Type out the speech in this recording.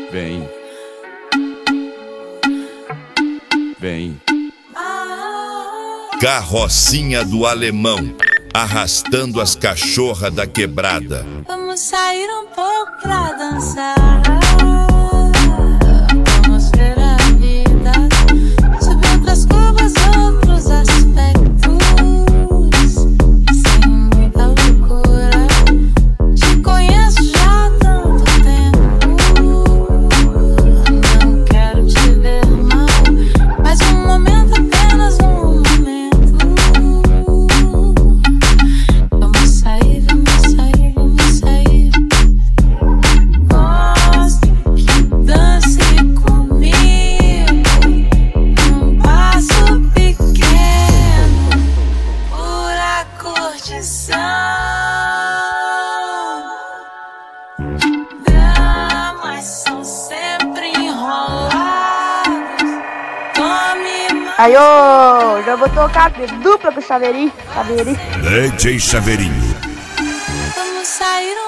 Vem. Vem. Carrocinha do Alemão, arrastando as cachorras da quebrada. Vamos sair um pouco pra dançar. Vamos ver a vida sob outras curvas, outros aspectos. Sem muita loucura. Te conheço já há tanto tempo. Não quero te ver mal, mas um momento, apenas um momento. Vamos sair, vamos sair, vamos sair. Gosto que dance comigo num passo pequeno por a curtição. Dramas são sempre enrolados. Tome mais. Aí, ô, já vou tocar dupla pro Chaveirinho. DJ Chaveirinho. Vamos sair